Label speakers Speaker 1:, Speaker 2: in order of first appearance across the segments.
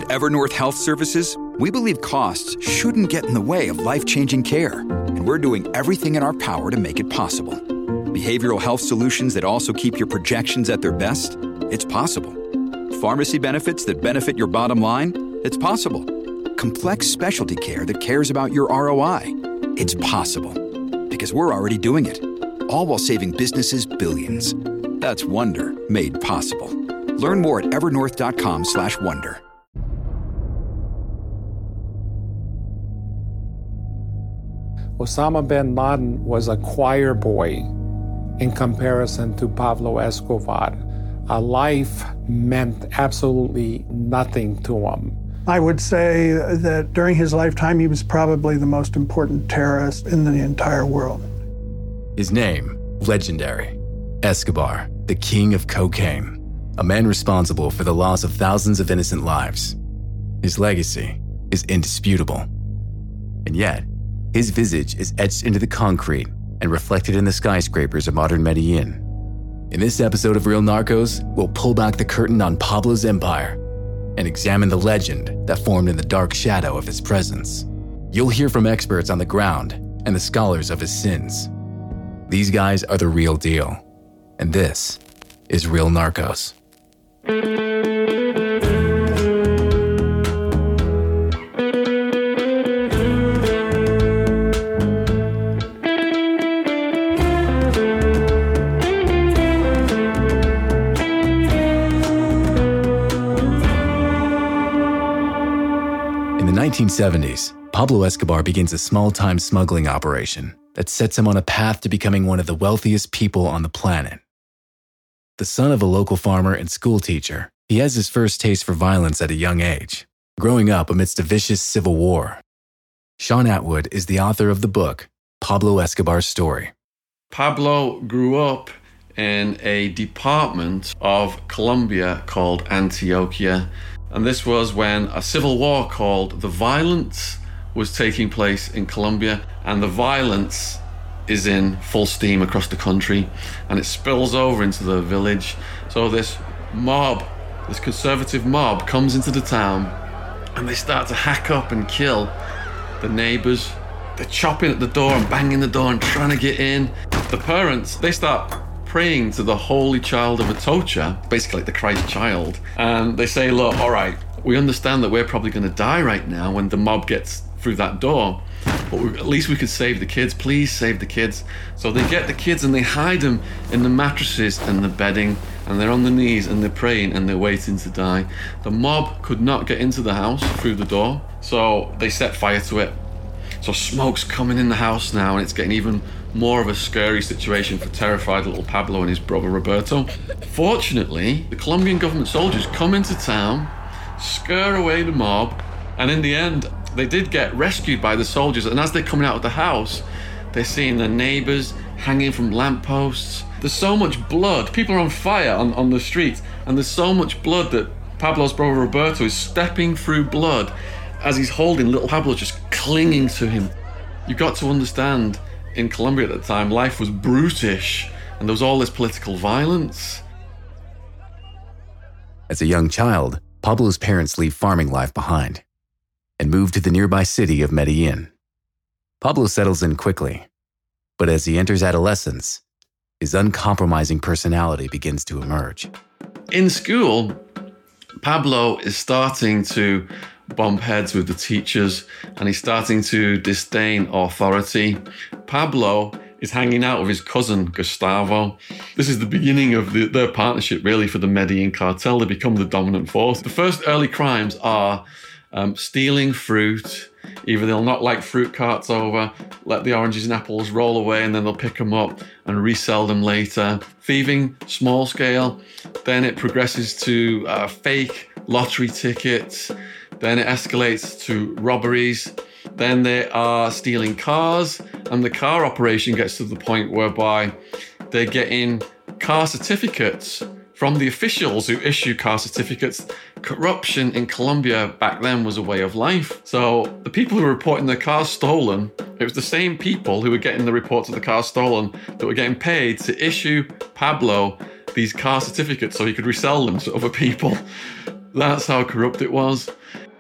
Speaker 1: Evernorth Health Services, we believe costs shouldn't get in the way of life-changing care, and we're doing everything in our power to make it possible. Behavioral health solutions that also keep your projections at their best? It's possible. Pharmacy benefits that benefit your bottom line? It's possible. Complex specialty care that cares about your ROI? It's possible. Because we're already doing it. All while saving businesses billions. That's Wonder made possible. Learn more at evernorth.com/wonder.
Speaker 2: Osama bin Laden was a choir boy in comparison to Pablo Escobar. A life meant absolutely nothing to him.
Speaker 3: I would say that during his lifetime, he was probably the most important terrorist in the entire world.
Speaker 4: His name, legendary. Escobar, the king of cocaine. A man responsible for the loss of thousands of innocent lives. His legacy is indisputable. And yet, his visage is etched into the concrete and reflected in the skyscrapers of modern Medellin. In this episode of Real Narcos, we'll pull back the curtain on Pablo's empire and examine the legend that formed in the dark shadow of his presence. You'll hear from experts on the ground and the scholars of his sins. These guys are the real deal, and this is Real Narcos. In the 1970s, Pablo Escobar begins a small-time smuggling operation that sets him on a path to becoming one of the wealthiest people on the planet. The son of a local farmer and school teacher, he has his first taste for violence at a young age, growing up amidst a vicious civil war. Sean Atwood is the author of the book, Pablo Escobar's Story.
Speaker 5: Pablo grew up in a department of Colombia called Antioquia, and this was when a civil war called the Violence was taking place in Colombia, and the violence is in full steam across the country, and it spills over into the village. So this mob, this conservative mob, comes into the town, and they start to hack up and kill the neighbors. They're chopping at the door and banging the door and trying to get in. The parents, they start praying to the Holy Child of Atocha, basically like the Christ child, and they say, look, all right, we understand that we're probably going to die right now when the mob gets through that door, but at least we could save the kids. Please save the kids. So they get the kids and they hide them in the mattresses and the bedding, and they're on their knees and they're praying and they're waiting to die. The mob could not get into the house through the door, so they set fire to it. So smoke's coming in the house now, and it's getting even more of a scary situation for terrified little Pablo and his brother Roberto. Fortunately, the Colombian government soldiers come into town, scare away the mob, and in the end, they did get rescued by the soldiers. And as they're coming out of the house, they're seeing their neighbors hanging from lampposts. There's so much blood. People are on fire on the streets, and there's so much blood that Pablo's brother Roberto is stepping through blood as he's holding little Pablo, just clinging to him. You've got to understand, in Colombia at the time, life was brutish, and there was all this political violence.
Speaker 4: As a young child, Pablo's parents leave farming life behind and move to the nearby city of Medellin. Pablo settles in quickly, but as he enters adolescence, his uncompromising personality begins to emerge.
Speaker 5: In school, Pablo is starting to bump heads with the teachers, and he's starting to disdain authority. Pablo is hanging out with his cousin, Gustavo. This is the beginning of their partnership, really, for the Medellin cartel. They become the dominant force. The first early crimes are stealing fruit. Either they'll knock like fruit carts over, let the oranges and apples roll away, and then they'll pick them up and resell them later. Thieving, small scale. Then it progresses to fake lottery tickets. Then it escalates to robberies. Then they are stealing cars, and the car operation gets to the point whereby they're getting car certificates from the officials who issue car certificates. Corruption in Colombia back then was a way of life. So the people who were reporting their cars stolen, it was the same people who were getting the reports of the cars stolen that were getting paid to issue Pablo these car certificates so he could resell them to other people. That's how corrupt it was.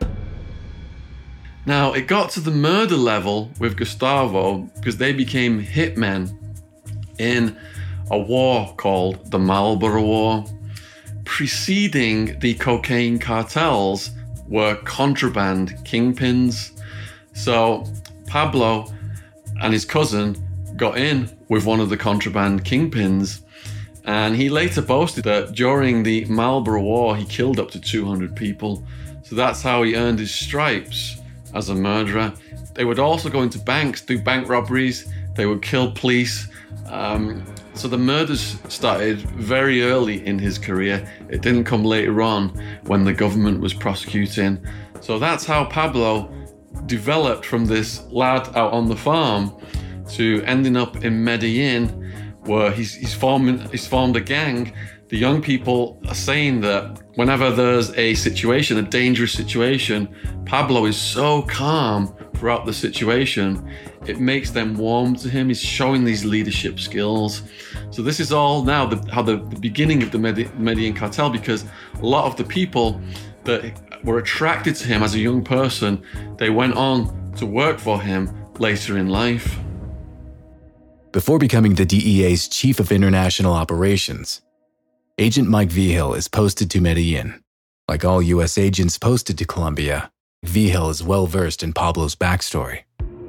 Speaker 5: Now, it got to the murder level with Gustavo because they became hitmen in a war called the Marlboro War. Preceding the cocaine cartels were contraband kingpins. So Pablo and his cousin got in with one of the contraband kingpins, and he later boasted that during the Marlboro War he killed up to 200 people. So that's how he earned his stripes as a murderer. They would also go into banks, do bank robberies, they would kill police. So the murders started very early in his career. It didn't come later on when the government was prosecuting. So that's how Pablo developed from this lad out on the farm to ending up in Medellin, where he's formed a gang. The young people are saying that whenever there's a situation, a dangerous situation, Pablo is so calm throughout the situation, it makes them warm to him. He's showing these leadership skills. So this is all now the beginning of the Medellin cartel, because a lot of the people that were attracted to him as a young person, they went on to work for him later in life.
Speaker 4: Before becoming the DEA's Chief of International Operations, Agent Mike Vigil is posted to Medellin. Like all U.S. agents posted to Colombia, Vigil is well-versed in Pablo's backstory.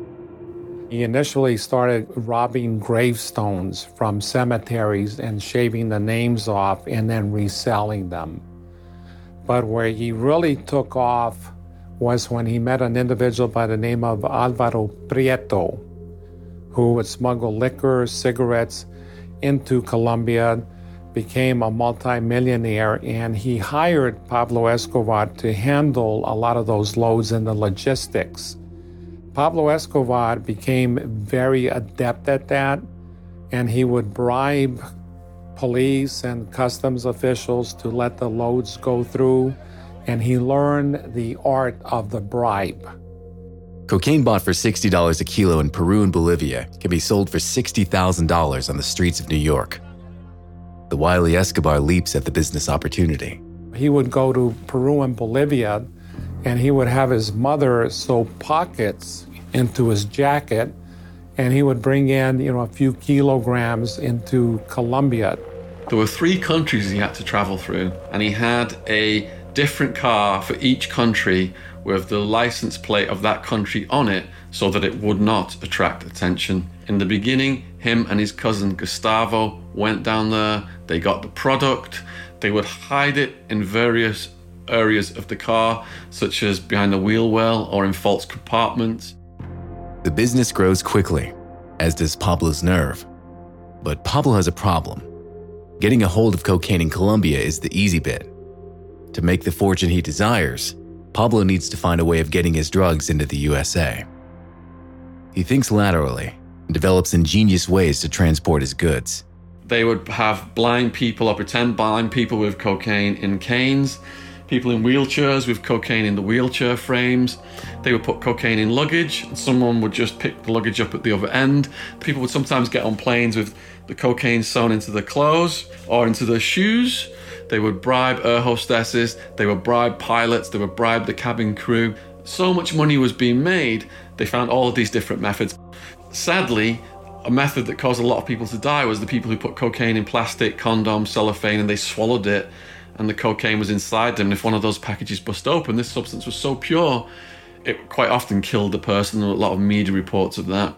Speaker 2: He initially started robbing gravestones from cemeteries and shaving the names off and then reselling them. But where he really took off was when he met an individual by the name of Alvaro Prieto, who would smuggle liquor, cigarettes into Colombia, became a multimillionaire, and he hired Pablo Escobar to handle a lot of those loads in the logistics. Pablo Escobar became very adept at that, and he would bribe police and customs officials to let the loads go through, and he learned the art of the bribe.
Speaker 4: Cocaine bought for $60 a kilo in Peru and Bolivia can be sold for $60,000 on the streets of New York. The wily Escobar leaps at the business opportunity.
Speaker 2: He would go to Peru and Bolivia, and he would have his mother sew pockets into his jacket, and he would bring in, a few kilograms into Colombia.
Speaker 5: There were 3 countries he had to travel through, and he had a different car for each country with the license plate of that country on it so that it would not attract attention. In the beginning, him and his cousin Gustavo went down there, they got the product, they would hide it in various areas of the car, such as behind the wheel well or in false compartments.
Speaker 4: The business grows quickly, as does Pablo's nerve. But Pablo has a problem. Getting a hold of cocaine in Colombia is the easy bit. To make the fortune he desires, Pablo needs to find a way of getting his drugs into the USA. He thinks laterally and develops ingenious ways to transport his goods.
Speaker 5: They would have blind people or pretend blind people with cocaine in canes, people in wheelchairs with cocaine in the wheelchair frames. They would put cocaine in luggage, and someone would just pick the luggage up at the other end. People would sometimes get on planes with the cocaine sewn into their clothes or into their shoes. They would bribe air hostesses, they would bribe pilots, they would bribe the cabin crew. So much money was being made, they found all of these different methods. Sadly, a method that caused a lot of people to die was the people who put cocaine in plastic, condoms, cellophane, and they swallowed it, and the cocaine was inside them. And if one of those packages bust open, this substance was so pure, it quite often killed the person. There were a lot of media reports of that.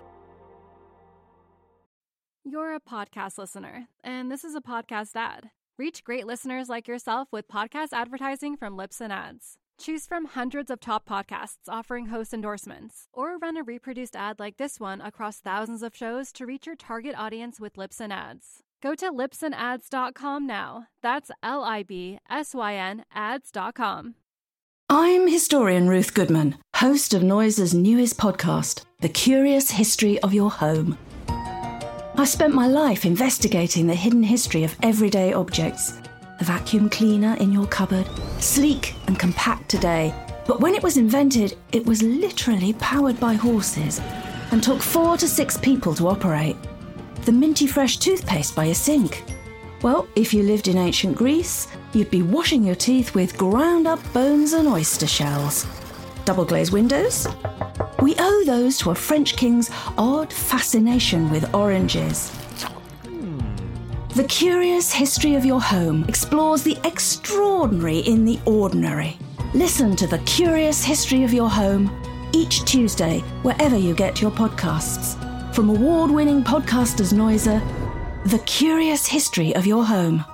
Speaker 6: You're a podcast listener, and this is a podcast ad. Reach great listeners like yourself with podcast advertising from Libsyn Ads. Choose from hundreds of top podcasts offering host endorsements, or run a reproduced ad like this one across thousands of shows to reach your target audience with Libsyn Ads. Go to libsynads.com now. That's LIBSYN ads.com.
Speaker 7: I'm historian Ruth Goodman, host of Noise's newest podcast, The Curious History of Your Home. I've spent my life investigating the hidden history of everyday objects. The vacuum cleaner in your cupboard, sleek and compact today, but when it was invented, it was literally powered by horses and took 4 to 6 people to operate. The minty fresh toothpaste by your sink. Well, if you lived in ancient Greece, you'd be washing your teeth with ground-up bones and oyster shells. Double-glazed windows? We owe those to a French king's odd fascination with oranges. The Curious History of Your Home explores the extraordinary in the ordinary. Listen to The Curious History of Your Home each Tuesday, wherever you get your podcasts. From award-winning podcasters Noiser, The Curious History of Your Home.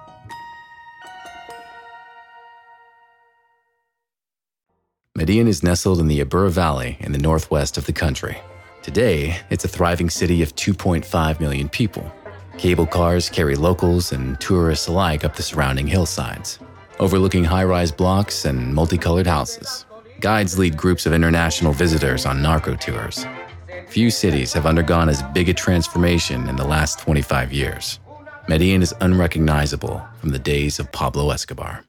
Speaker 4: Medellin is nestled in the Abura Valley in the northwest of the country. Today, it's a thriving city of 2.5 million people. Cable cars carry locals and tourists alike up the surrounding hillsides, overlooking high-rise blocks and multicolored houses. Guides lead groups of international visitors on narco tours. Few cities have undergone as big a transformation in the last 25 years. Medellin is unrecognizable from the days of Pablo Escobar.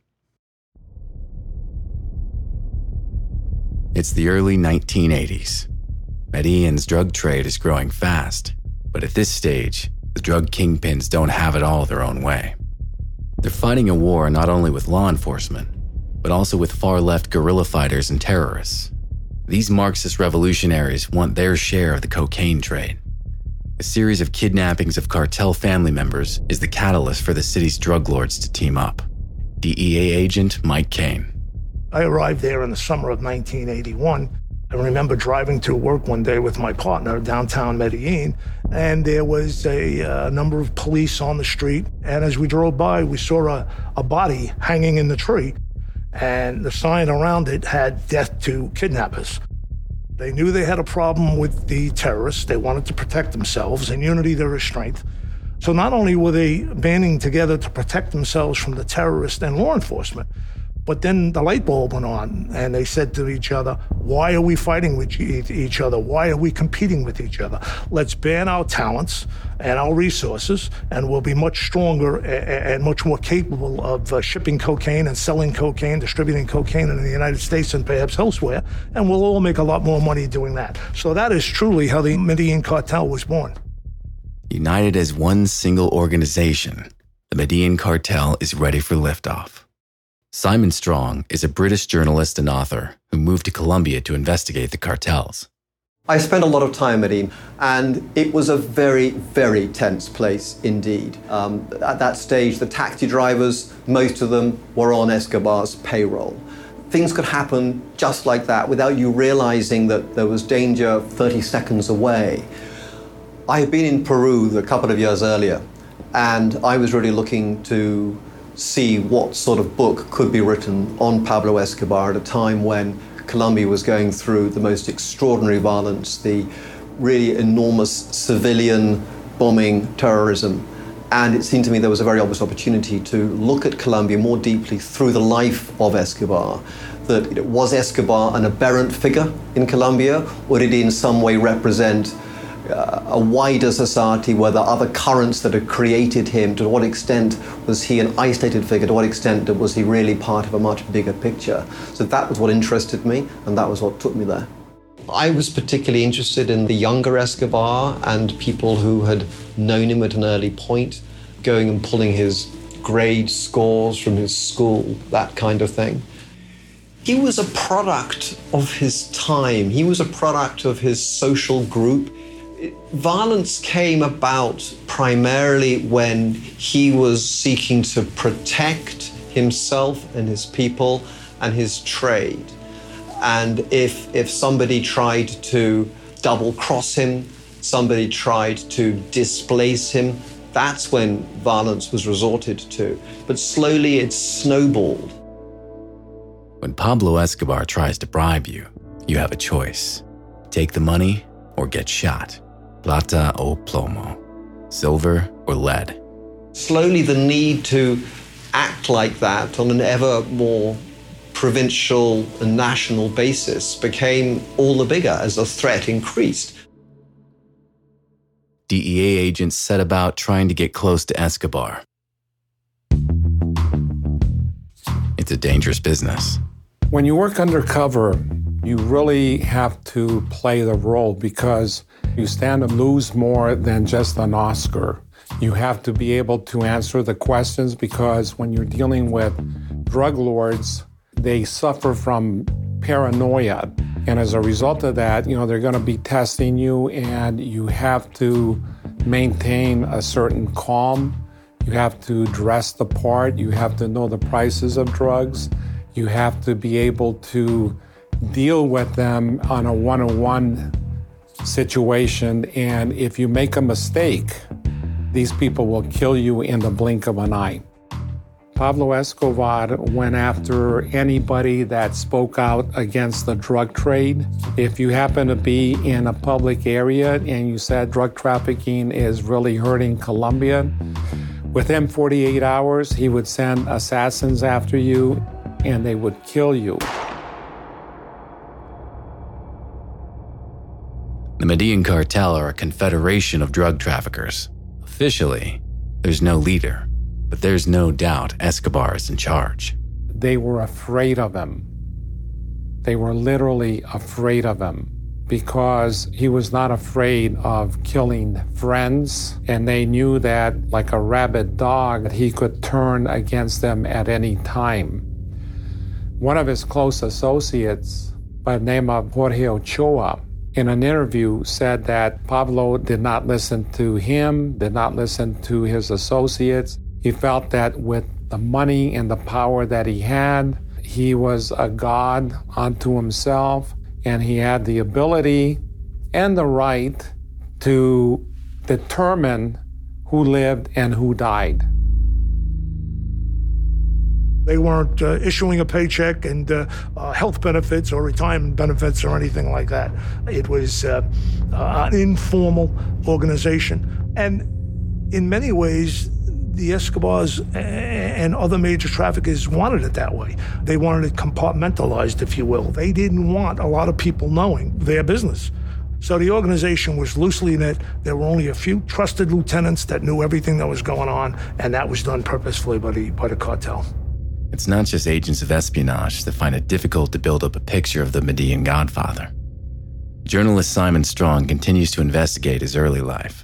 Speaker 4: It's the early 1980s. Medellin's drug trade is growing fast, but at this stage, the drug kingpins don't have it all their own way. They're fighting a war not only with law enforcement, but also with far-left guerrilla fighters and terrorists. These Marxist revolutionaries want their share of the cocaine trade. A series of kidnappings of cartel family members is the catalyst for the city's drug lords to team up. DEA agent Mike Kane.
Speaker 8: I arrived there in the summer of 1981. I remember driving to work one day with my partner downtown Medellin, and there was a number of police on the street. And as we drove by, we saw a body hanging in the tree, and the sign around it had "Death to Kidnappers." They knew they had a problem with the terrorists. They wanted to protect themselves. In unity, there is strength. So not only were they banding together to protect themselves from the terrorists and law enforcement, but then the light bulb went on, and they said to each other, why are we fighting with each other? Why are we competing with each other? Let's ban our talents and our resources, and we'll be much stronger and much more capable of shipping cocaine and selling cocaine, distributing cocaine in the United States and perhaps elsewhere, and we'll all make a lot more money doing that. So that is truly how the Medellin cartel was born.
Speaker 4: United as one single organization, the Medellin cartel is ready for liftoff. Simon Strong is a British journalist and author who moved to Colombia to investigate the cartels.
Speaker 9: I spent a lot of time in Medellin, and it was a very, very tense place indeed. At that stage, the taxi drivers, most of them were on Escobar's payroll. Things could happen just like that without you realizing that there was danger 30 seconds away. I had been in Peru a couple of years earlier, and I was really looking to see what sort of book could be written on Pablo Escobar at a time when Colombia was going through the most extraordinary violence, the really enormous civilian bombing, terrorism. And it seemed to me there was a very obvious opportunity to look at Colombia more deeply through the life of Escobar. That was Escobar an aberrant figure in Colombia, or did he in some way represent a wider society where there are other currents that had created him? To what extent was he an isolated figure? To what extent was he really part of a much bigger picture? So that was what interested me, and that was what took me there. I was particularly interested in the younger Escobar and people who had known him at an early point, going and pulling his grade scores from his school, that kind of thing. He was a product of his time. He was a product of his social group. Violence came about primarily when he was seeking to protect himself and his people and his trade. And if somebody tried to double-cross him, somebody tried to displace him, that's when violence was resorted to. But slowly it snowballed.
Speaker 4: When Pablo Escobar tries to bribe you, you have a choice. Take the money or get shot. Plata o plomo. Silver or lead.
Speaker 9: Slowly the need to act like that on an ever more provincial and national basis became all the bigger as the threat increased.
Speaker 4: DEA agents set about trying to get close to Escobar. It's a dangerous business.
Speaker 2: When you work undercover, you really have to play the role because you stand to lose more than just an Oscar. You have to be able to answer the questions because when you're dealing with drug lords, they suffer from paranoia. And as a result of that, they're going to be testing you, and you have to maintain a certain calm. You have to dress the part. You have to know the prices of drugs. You have to be able to deal with them on a one-on-one situation. And if you make a mistake, these people will kill you in the blink of an eye. Pablo Escobar went after anybody that spoke out against the drug trade. If you happen to be in a public area and you said drug trafficking is really hurting Colombia, within 48 hours, he would send assassins after you and they would kill you.
Speaker 4: The Medellin cartel are a confederation of drug traffickers. Officially, there's no leader, but there's no doubt Escobar is in charge.
Speaker 2: They were afraid of him. They were literally afraid of him because he was not afraid of killing friends, and they knew that, like a rabid dog, he could turn against them at any time. One of his close associates, by the name of Jorge Ochoa, in an interview said that Pablo did not listen to him, did not listen to his associates. He felt that with the money and the power that he had, he was a god unto himself, and he had the ability and the right to determine who lived and who died.
Speaker 8: They weren't issuing a paycheck and health benefits or retirement benefits or anything like that. It was an informal organization. And in many ways, the Escobars and other major traffickers wanted it that way. They wanted it compartmentalized, if you will. They didn't want a lot of people knowing their business. So the organization was loosely knit. There were only a few trusted lieutenants that knew everything that was going on, and that was done purposefully by the cartel.
Speaker 4: It's not just agents of espionage that find it difficult to build up a picture of the Medellin Godfather. Journalist Simon Strong continues to investigate his early life.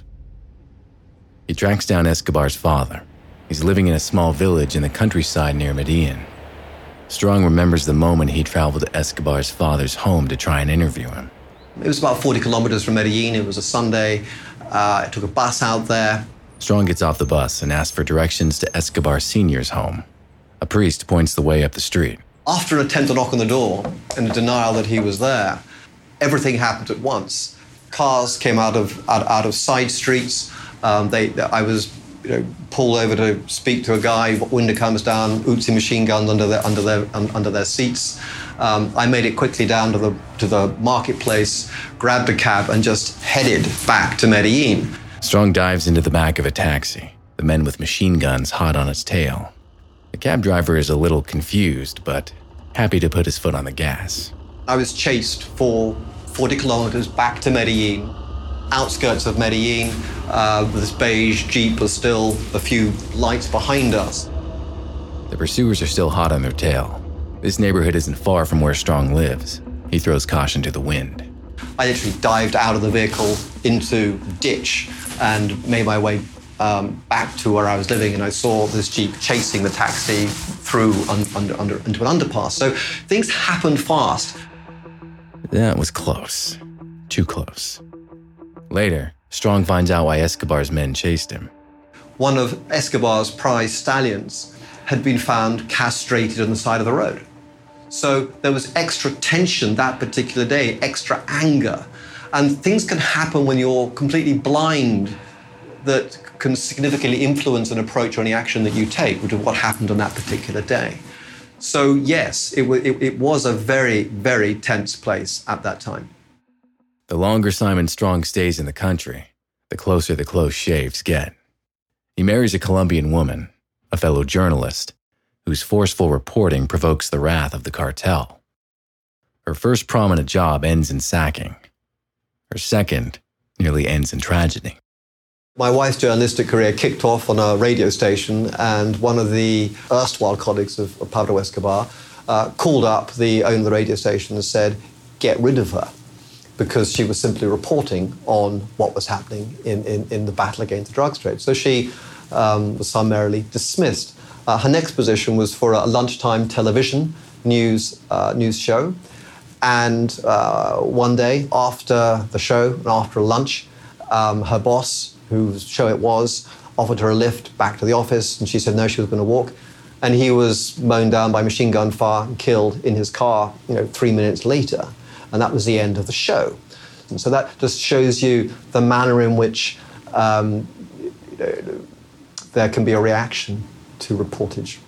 Speaker 4: He tracks down Escobar's father. He's living in a small village in the countryside near Medellin. Strong remembers the moment he traveled to Escobar's father's home to try and interview him.
Speaker 9: It was about 40 kilometers from Medellin. It was a Sunday. I took a bus out there.
Speaker 4: Strong gets off the bus and asks for directions to Escobar Sr.'s home. A priest points the way up the street.
Speaker 9: After an attempt to knock on the door and a denial that he was there, everything happened at once. Cars came out of side streets. I was pulled over to speak to a guy. Window comes down. Uzi machine guns under their seats. I made it quickly down to the marketplace, grabbed a cab, and just headed back to Medellin.
Speaker 4: Strong dives into the back of a taxi, the men with machine guns hot on its tail. The cab driver is a little confused, but happy to put his foot on the gas.
Speaker 9: I was chased for 40 kilometers back to Medellin, outskirts of Medellin. This beige Jeep was still a few lights behind us.
Speaker 4: The pursuers are still hot on their tail. This neighborhood isn't far from where Strong lives. He throws caution to the wind.
Speaker 9: I literally dived out of the vehicle into a ditch and made my way back to where I was living, and I saw this Jeep chasing the taxi through into an underpass. So things happened fast.
Speaker 4: That was close. Too close. Later, Strong finds out why Escobar's men chased him.
Speaker 9: One of Escobar's prize stallions had been found castrated on the side of the road. So there was extra tension that particular day, extra anger. And things can happen when you're completely blind that can significantly influence an approach or any action that you take, which is what happened on that particular day. So yes, it was a very, very tense place at that time.
Speaker 4: The longer Simon Strong stays in the country, the closer the close shaves get. He marries a Colombian woman, a fellow journalist, whose forceful reporting provokes the wrath of the cartel. Her first prominent job ends in sacking. Her second nearly ends in tragedy.
Speaker 9: My wife's journalistic career kicked off on a radio station, and one of the erstwhile colleagues of Pablo Escobar called up the owner of the radio station and said, "Get rid of her." because she was simply reporting on what was happening in the battle against the drugs trade. So she was summarily dismissed. Her next position was for a lunchtime television news show. And one day after the show and after lunch, her boss, whose show it was, offered her a lift back to the office, and she said no, she was going to walk. And he was mown down by machine gun fire and killed in his car, 3 minutes later. And that was the end of the show. And so that just shows you the manner in which there can be a reaction to reportage.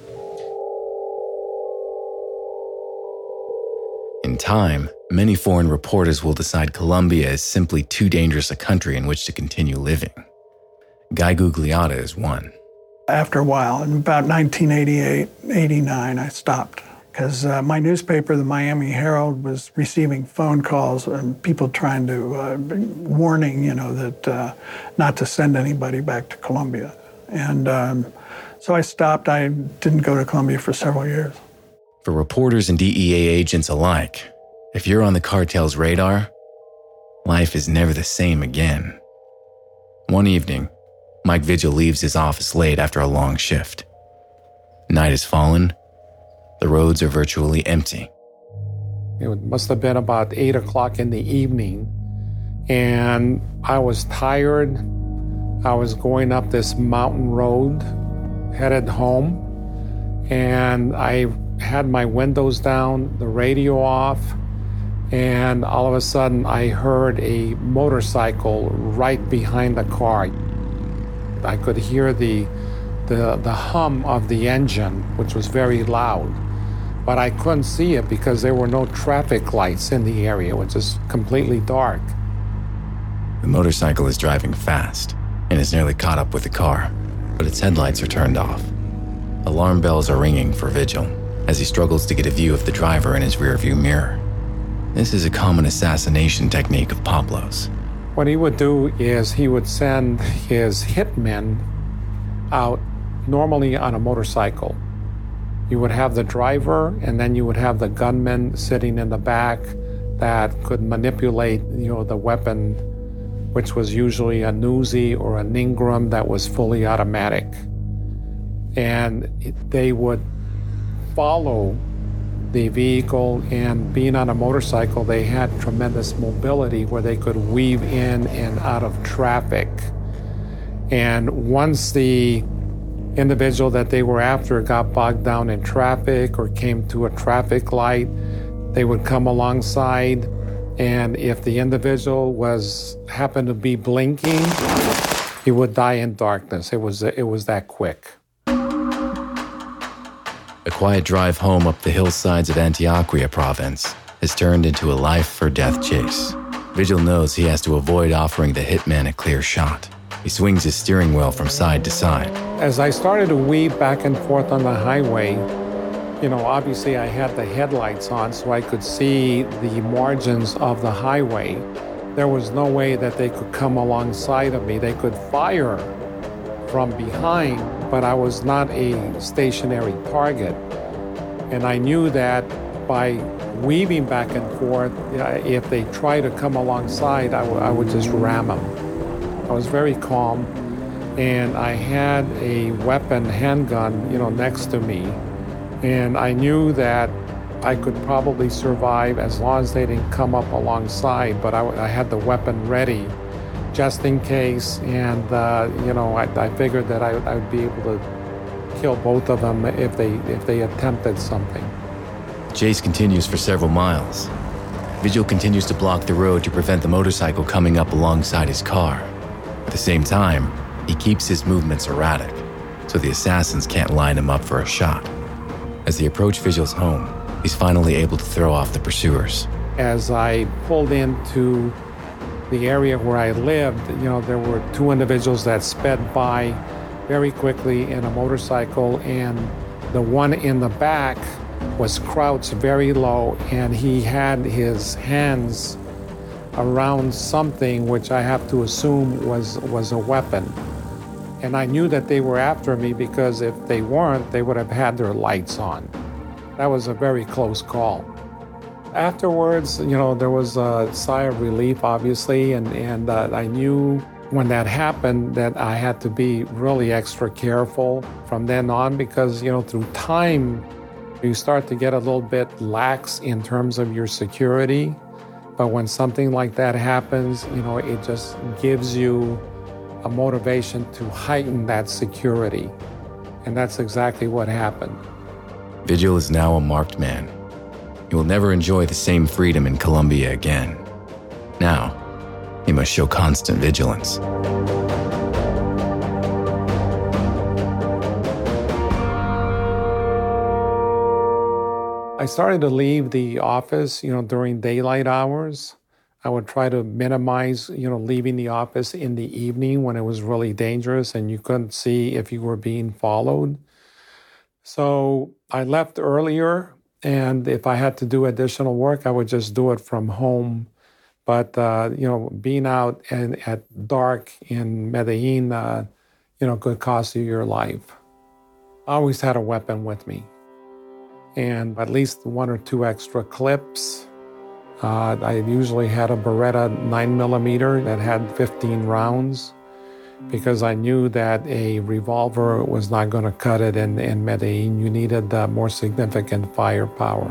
Speaker 4: In time, many foreign reporters will decide Colombia is simply too dangerous a country in which to continue living. Guy Gugliotta is one.
Speaker 3: After a while, in about 1988, 89, I stopped because my newspaper, the Miami Herald, was receiving phone calls and people trying to, warning, that not to send anybody back to Colombia. And so I stopped. I didn't go to Colombia for several years.
Speaker 4: For reporters and DEA agents alike, if you're on the cartel's radar, life is never the same again. One evening, Mike Vigil leaves his office late after a long shift. Night has fallen. The roads are virtually empty.
Speaker 2: It must have been about 8 o'clock in the evening, and I was tired. I was going up this mountain road, headed home, and I had my windows down, the radio off, and all of a sudden I heard a motorcycle right behind the car. I could hear the hum of the engine, which was very loud, but I couldn't see it because there were no traffic lights in the area. It was just completely dark.
Speaker 4: The motorcycle is driving fast and is nearly caught up with the car, but its headlights are turned off. Alarm bells are ringing for Vigil as he struggles to get a view of the driver in his rearview mirror. This is a common assassination technique of Pablo's.
Speaker 2: What he would do is he would send his hitmen out, normally on a motorcycle. You would have the driver, and then you would have the gunman sitting in the back that could manipulate, the weapon, which was usually a Uzi or a Ingram that was fully automatic. And they would follow the vehicle, and being on a motorcycle, they had tremendous mobility where they could weave in and out of traffic. And once the individual that they were after got bogged down in traffic or came to a traffic light, they would come alongside, and if the individual happened to be blinking, he would die in darkness. It was that quick.
Speaker 4: A quiet drive home up the hillsides of Antioquia province has turned into a life-or-death chase. Vigil knows he has to avoid offering the hitman a clear shot. He swings his steering wheel from side to side.
Speaker 2: As I started to weave back and forth on the highway, obviously I had the headlights on so I could see the margins of the highway. There was no way that they could come alongside of me. They could fire from behind, but I was not a stationary target. And I knew that by weaving back and forth, if they try to come alongside, I would just ram them. I was very calm, and I had a weapon, handgun, next to me. And I knew that I could probably survive as long as they didn't come up alongside, but I had the weapon ready just in case, and I figured that I would be able to kill both of them if they attempted something.
Speaker 4: The chase continues for several miles. Vigil continues to block the road to prevent the motorcycle coming up alongside his car. At the same time, he keeps his movements erratic, so the assassins can't line him up for a shot. As they approach Vigil's home, he's finally able to throw off the pursuers.
Speaker 2: As I pulled into the area where I lived, there were two individuals that sped by very quickly in a motorcycle, and the one in the back was crouched very low, and he had his hands around something which I have to assume was a weapon. And I knew that they were after me because if they weren't, they would have had their lights on. That was a very close call. Afterwards, there was a sigh of relief, obviously, and I knew when that happened that I had to be really extra careful from then on because, through time, you start to get a little bit lax in terms of your security. But when something like that happens, it just gives you a motivation to heighten that security. And that's exactly what happened.
Speaker 4: Vigil is now a marked man. He will never enjoy the same freedom in Colombia again. Now, he must show constant vigilance.
Speaker 2: I started to leave the office, during daylight hours. I would try to minimize, leaving the office in the evening when it was really dangerous and you couldn't see if you were being followed. So I left earlier, and if I had to do additional work, I would just do it from home. But, being out at dark in Medellin, could cost you your life. I always had a weapon with me, and at least 1 or 2 extra clips. I usually had a Beretta 9mm that had 15 rounds because I knew that a revolver was not going to cut it in Medellin. You needed more significant firepower.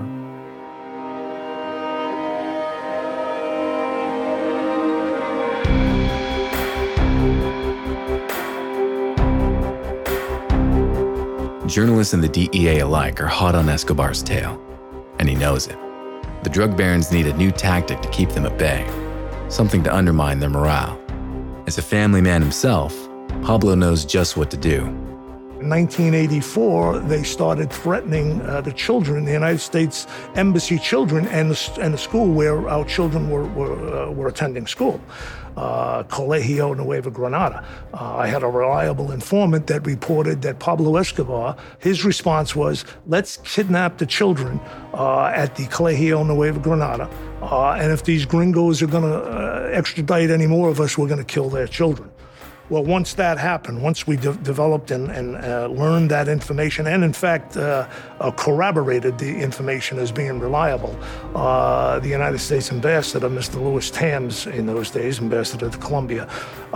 Speaker 4: Journalists and the DEA alike are hot on Escobar's tail, and he knows it. The drug barons need a new tactic to keep them at bay, something to undermine their morale. As a family man himself, Pablo knows just what to do.
Speaker 8: In 1984, they started threatening the children, the United States Embassy children, and the school where our children were attending school, Colegio Nueva Granada. I had a reliable informant that reported that Pablo Escobar, his response was, let's kidnap the children at the Colegio Nueva Granada, and if these gringos are going to extradite any more of us, we're going to kill their children. Well, once that happened, once we developed and learned that information, and in fact corroborated the information as being reliable, the United States ambassador, Mr. Louis Tams, in those days, ambassador to Colombia,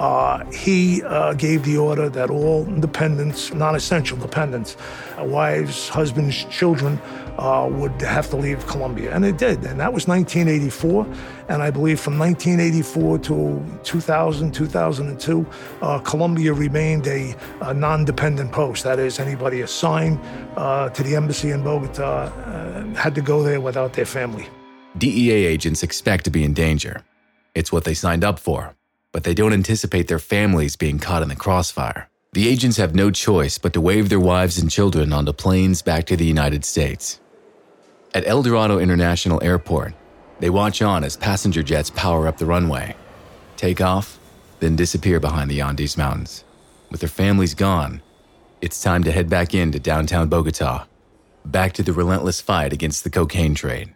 Speaker 8: he gave the order that all dependents, non-essential dependents, wives, husbands, children, would have to leave Colombia. And it did. And that was 1984. And I believe from 1984 to 2000, 2002, Colombia remained a non-dependent post. That is, anybody assigned to the embassy in Bogota had to go there without their family.
Speaker 4: DEA agents expect to be in danger. It's what they signed up for, but they don't anticipate their families being caught in the crossfire. The agents have no choice but to wave their wives and children onto planes back to the United States. At El Dorado International Airport, they watch on as passenger jets power up the runway, take off, then disappear behind the Andes Mountains. With their families gone, it's time to head back into downtown Bogota, back to the relentless fight against the cocaine trade.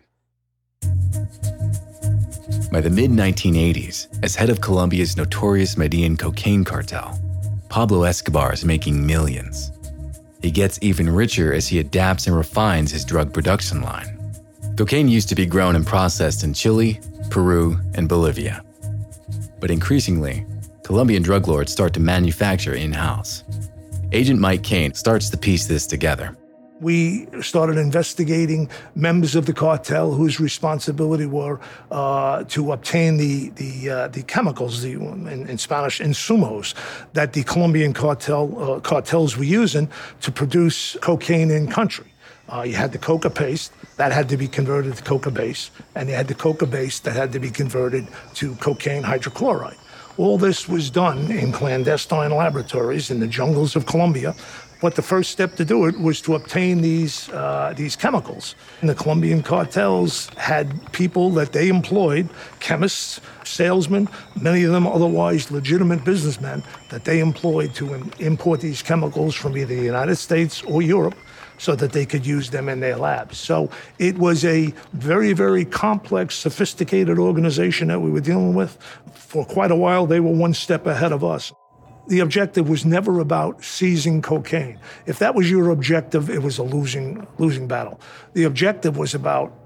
Speaker 4: By the mid-1980s, as head of Colombia's notorious Medellin cocaine cartel, Pablo Escobar is making millions. He gets even richer as he adapts and refines his drug production line. Cocaine used to be grown and processed in Chile, Peru, and Bolivia. But increasingly, Colombian drug lords start to manufacture in-house. Agent Mike Kane starts to piece this together.
Speaker 8: We started investigating members of the cartel whose responsibility were to obtain the chemicals, in Spanish, insumos, that the Colombian cartels were using to produce cocaine in country. You had the coca paste, that had to be converted to coca base, and you had the coca base that had to be converted to cocaine hydrochloride. All this was done in clandestine laboratories in the jungles of Colombia. But the first step to do it was to obtain these chemicals. And the Colombian cartels had people that they employed, chemists, salesmen, many of them otherwise legitimate businessmen, that they employed to import these chemicals from either the United States or Europe so that they could use them in their labs. So it was a very, very complex, sophisticated organization that we were dealing with. For quite a while, they were one step ahead of us. The objective was never about seizing cocaine. If that was your objective, it was a losing battle. The objective was about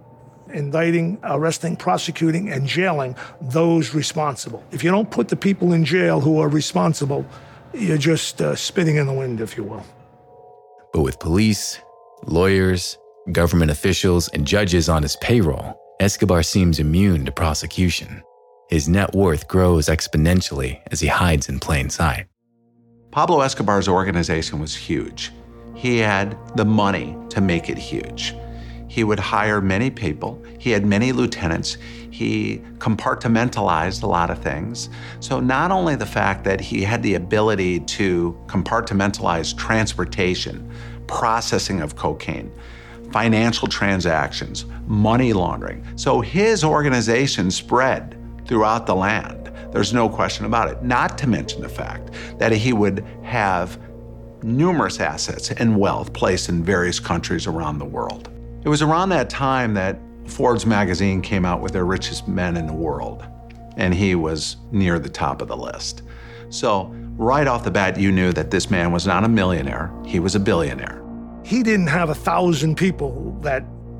Speaker 8: indicting, arresting, prosecuting, and jailing those responsible. If you don't put the people in jail who are responsible, you're just spitting in the wind, if you will.
Speaker 4: But with police, lawyers, government officials, and judges on his payroll, Escobar seems immune to prosecution. His net worth grows exponentially as he hides in plain sight.
Speaker 10: Pablo Escobar's organization was huge. He had the money to make it huge. He would hire many people. He had many lieutenants. He compartmentalized a lot of things. So not only the fact that he had the ability to compartmentalize transportation, processing of cocaine, financial transactions, money laundering. So his organization spread throughout the land. There's no question about it. Not to mention the fact that he would have numerous assets and wealth placed in various countries around the world. It was around that time that Forbes magazine came out with their richest men in the world, and he was near the top of the list. So right off the bat, you knew that this man was not a millionaire, he was a billionaire.
Speaker 8: He didn't have 1,000 people that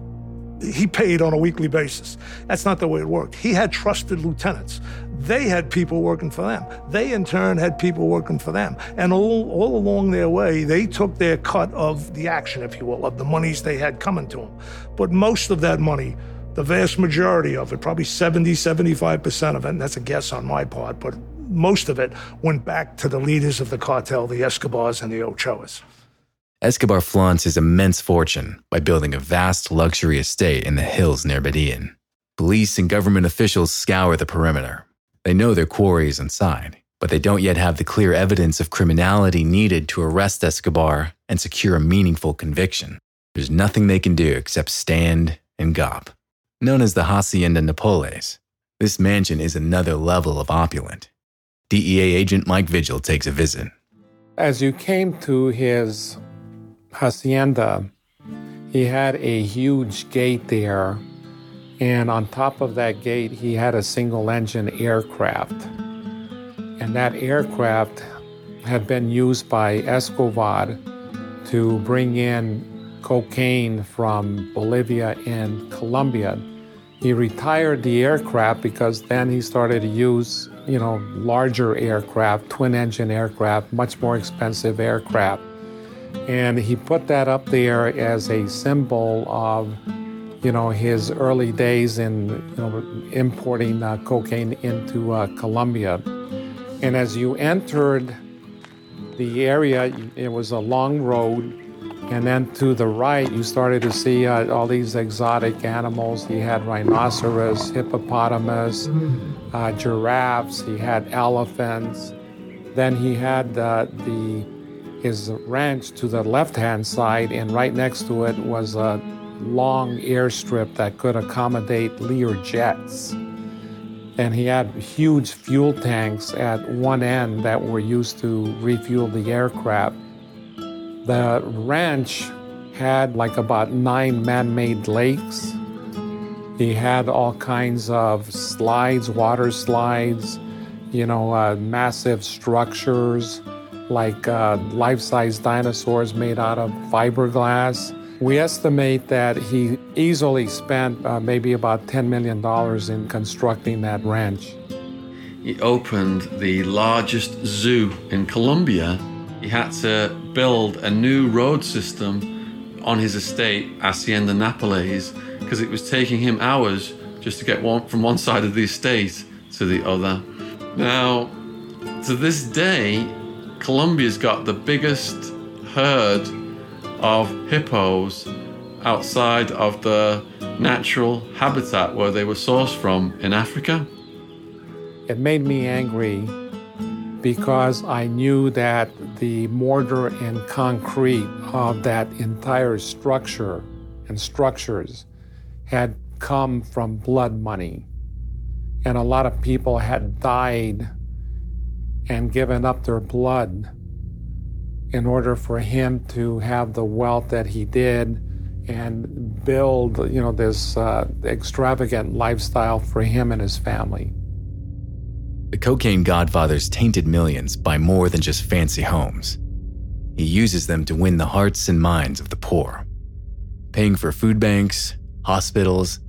Speaker 8: he paid on a weekly basis. That's not the way it worked. He had trusted lieutenants. They had people working for them. They, in turn, had people working for them. And all along their way, they took their cut of the action, if you will, of the monies they had coming to them. But most of that money, the vast majority of it, probably 75% of it, and that's a guess on my part, but most of it went back to the leaders of the cartel, the Escobars and the Ochoas.
Speaker 4: Escobar flaunts his immense fortune by building a vast luxury estate in the hills near Medellin. Police and government officials scour the perimeter. They know their quarry is inside, but they don't yet have the clear evidence of criminality needed to arrest Escobar and secure a meaningful conviction. There's nothing they can do except stand and gawp. Known as the Hacienda Napoles, this mansion is another level of opulent. DEA agent Mike Vigil takes a visit.
Speaker 2: As you came to his hacienda, he had a huge gate there, and on top of that gate he had a single-engine aircraft. And that aircraft had been used by Escobar to bring in cocaine from Bolivia and Colombia. He retired the aircraft because then he started to use, larger aircraft, twin-engine aircraft, much more expensive aircraft. And he put that up there as a symbol of, his early days in, importing cocaine into Colombia. And as you entered the area, it was a long road. And then to the right, you started to see all these exotic animals. He had rhinoceros, hippopotamus, giraffes. He had elephants. Then he had his ranch to the left-hand side, and right next to it was a long airstrip that could accommodate Lear jets. And he had huge fuel tanks at one end that were used to refuel the aircraft. The ranch had about 9 man-made lakes. He had all kinds of slides, water slides, massive structures, like life-size dinosaurs made out of fiberglass. We estimate that he easily spent maybe about $10 million in constructing that ranch.
Speaker 5: He opened the largest zoo in Colombia. He had to build a new road system on his estate, Hacienda Napoles, because it was taking him hours just to get from one side of the estate to the other. Now, to this day, Colombia's got the biggest herd of hippos outside of the natural habitat where they were sourced from in Africa.
Speaker 2: It made me angry because I knew that the mortar and concrete of that entire structure and structures had come from blood money. And a lot of people had died and given up their blood in order for him to have the wealth that he did and build, this extravagant lifestyle for him and his family.
Speaker 4: The cocaine godfathers tainted millions by more than just fancy homes. He uses them to win the hearts and minds of the poor, paying for food banks, hospitals,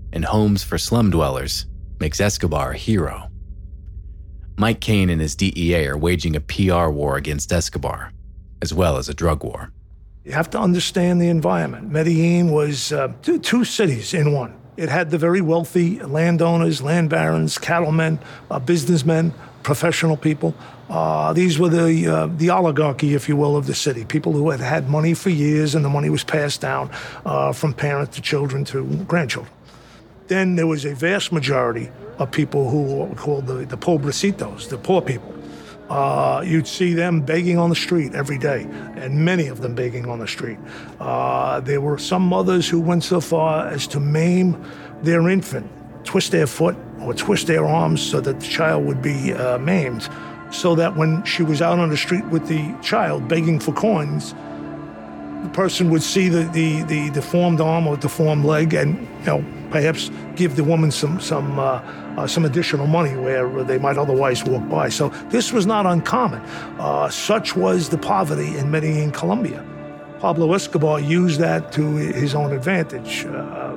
Speaker 4: and homes for slum dwellers makes Escobar a hero. Mike Cain and his DEA are waging a PR war against Escobar, as well as a drug war.
Speaker 8: You have to understand the environment. Medellin was two cities in one. It had the very wealthy landowners, land barons, cattlemen, businessmen, professional people. These were the oligarchy, if you will, of the city. People who had had money for years, and the money was passed down from parents to children to grandchildren. Then there was a vast majority of people who were called the pobrecitos, the poor people. You'd see them begging on the street every day, and many of them begging on the street. There were some mothers who went so far as to maim their infant, twist their foot or twist their arms so that the child would be maimed, so that when she was out on the street with the child begging for coins, the person would see the deformed arm or deformed leg and, perhaps give the woman some additional money where they might otherwise walk by. So this was not uncommon. Such was the poverty in Medellin, Colombia. Pablo Escobar used that to his own advantage.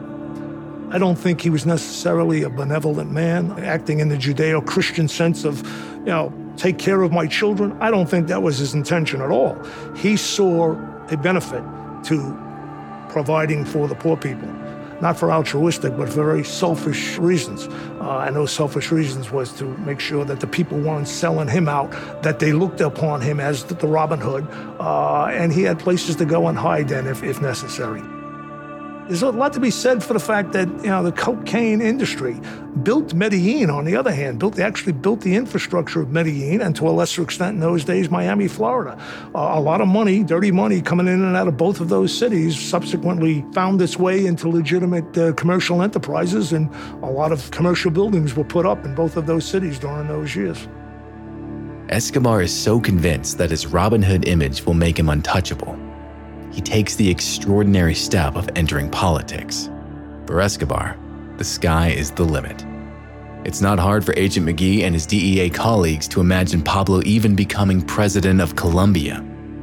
Speaker 8: I don't think he was necessarily a benevolent man, acting in the Judeo-Christian sense of, take care of my children. I don't think that was his intention at all. He saw a benefit to providing for the poor people. Not for altruistic, but for very selfish reasons. And those selfish reasons was to make sure that the people weren't selling him out, that they looked upon him as the Robin Hood, and he had places to go and hide then if necessary. There's a lot to be said for the fact that, the cocaine industry built Medellin, on the other hand, actually built the infrastructure of Medellin, and to a lesser extent in those days, Miami, Florida. A lot of money, dirty money, coming in and out of both of those cities subsequently found its way into legitimate commercial enterprises, and a lot of commercial buildings were put up in both of those cities during those years.
Speaker 4: Escobar is so convinced that his Robin Hood image will make him untouchable. He takes the extraordinary step of entering politics. For Escobar, the sky is the limit. It's not hard for Agent McGee and his DEA colleagues to imagine Pablo even becoming president of Colombia.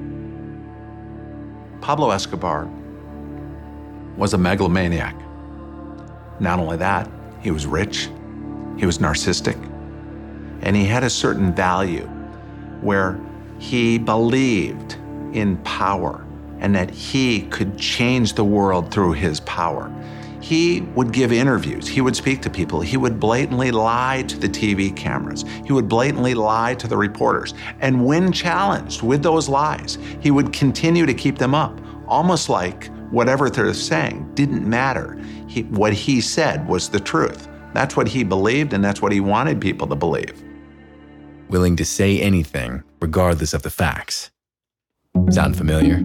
Speaker 10: Pablo Escobar was a megalomaniac. Not only that, he was rich, he was narcissistic, and he had a certain value where he believed in power and that he could change the world through his power. He would give interviews, he would speak to people, he would blatantly lie to the TV cameras, he would blatantly lie to the reporters, and when challenged with those lies, he would continue to keep them up, almost like whatever they're saying didn't matter. What he said was the truth. That's what he believed, and that's what he wanted people to believe.
Speaker 4: Willing to say anything, regardless of the facts. Sound familiar?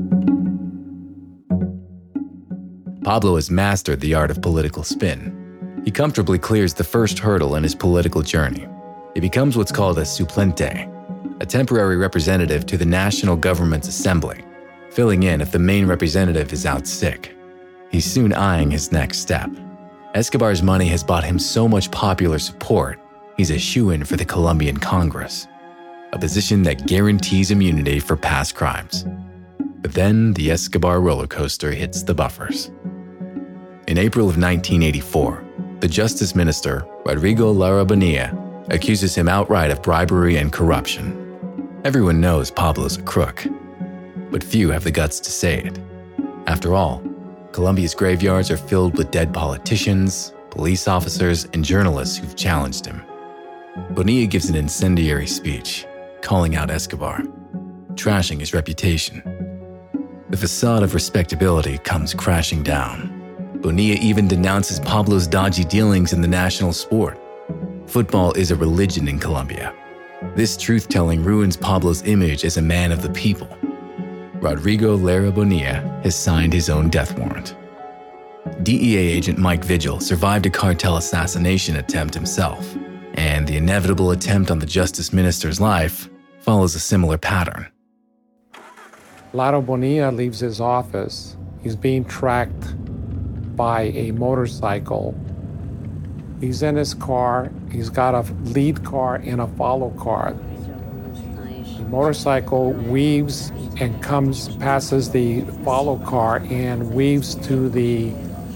Speaker 4: Pablo has mastered the art of political spin. He comfortably clears the first hurdle in his political journey. He becomes what's called a suplente, a temporary representative to the National Government's Assembly, filling in if the main representative is out sick. He's soon eyeing his next step. Escobar's money has bought him so much popular support, he's a shoo-in for the Colombian Congress, a position that guarantees immunity for past crimes. But then the Escobar roller coaster hits the buffers. In April of 1984, the Justice Minister, Rodrigo Lara Bonilla, accuses him outright of bribery and corruption. Everyone knows Pablo's a crook, but few have the guts to say it. After all, Colombia's graveyards are filled with dead politicians, police officers, and journalists who've challenged him. Bonilla gives an incendiary speech, calling out Escobar, trashing his reputation. The facade of respectability comes crashing down. Bonilla even denounces Pablo's dodgy dealings in the national sport. Football is a religion in Colombia. This truth-telling ruins Pablo's image as a man of the people. Rodrigo Lara Bonilla has signed his own death warrant. DEA agent Mike Vigil survived a cartel assassination attempt himself, and the inevitable attempt on the Justice Minister's life follows a similar pattern.
Speaker 2: Lara Bonilla leaves his office. He's being tracked by a motorcycle. He's in his car. He's got a lead car and a follow car. The motorcycle weaves and passes the follow car and weaves to the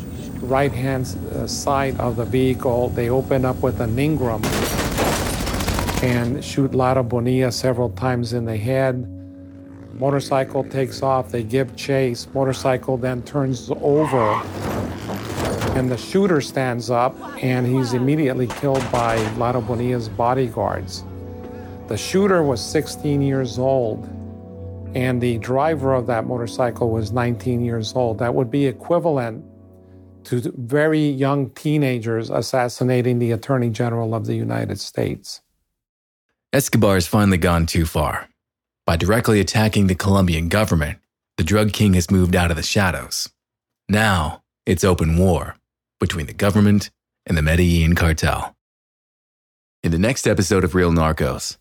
Speaker 2: right-hand side of the vehicle. They open up with an Ingram and shoot Lara Bonilla several times in the head. Motorcycle takes off. They give chase. Motorcycle then turns over, and the shooter stands up, and he's immediately killed by Lara Bonilla's bodyguards. The shooter was 16 years old, and the driver of that motorcycle was 19 years old. That would be equivalent to very young teenagers assassinating the Attorney General of the United States.
Speaker 4: Escobar has finally gone too far. By directly attacking the Colombian government, the drug king has moved out of the shadows. Now, it's open war between the government and the Medellin cartel. In the next episode of Real Narcos,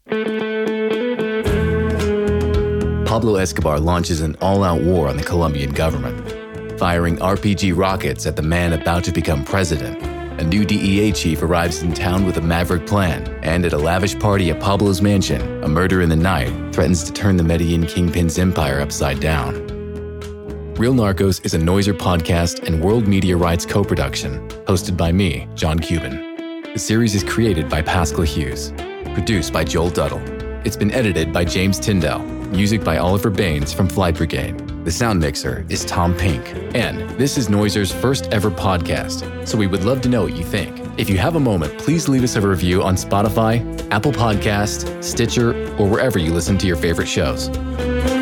Speaker 4: Pablo Escobar launches an all-out war on the Colombian government, firing RPG rockets at the man about to become president. A new DEA chief arrives in town with a maverick plan, and at a lavish party at Pablo's mansion, a murder in the night threatens to turn the Medellin kingpin's empire upside down. Real Narcos is a Noiser podcast and World Media Rights co-production, hosted by me, John Cuban. The series is created by Pascal Hughes, produced by Joel Duddle. It's been edited by James Tyndall, music by Oliver Baines from Flight Brigade. The sound mixer is Tom Pink. And this is Noiser's first ever podcast, so we would love to know what you think. If you have a moment, please leave us a review on Spotify, Apple Podcasts, Stitcher, or wherever you listen to your favorite shows.